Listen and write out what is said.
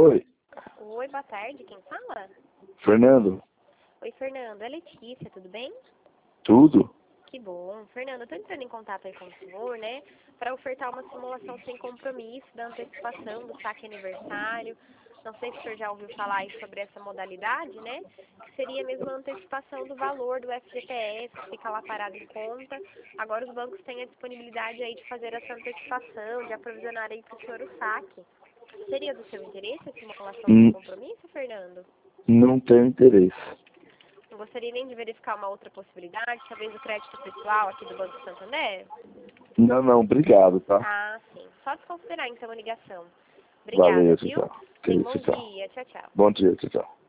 Oi. Oi, boa tarde. Quem fala? Fernando. Oi, Fernando. É Letícia, tudo bem? Tudo? Que bom. Fernando, eu tô entrando em contato aí com o senhor, né, para ofertar uma simulação sem compromisso da antecipação do saque aniversário. Não sei se o senhor já ouviu falar aí sobre essa modalidade, né, que seria mesmo a antecipação do valor do FGTS, que fica lá parado em conta. Agora os bancos têm a disponibilidade aí de fazer essa antecipação, de aprovisionar aí para o senhor o saque. Seria do seu interesse a simulação sem compromisso, Fernando? Não tenho interesse. Não gostaria nem de verificar uma outra possibilidade, talvez o crédito pessoal aqui do Banco Santander? Não, obrigado, tá? Ah, sim. Só desconsiderar então a ligação. Obrigada, Valeu, viu? tchau. Tenha um bom Tchau. dia. Tchau, tchau. Bom dia, tchau.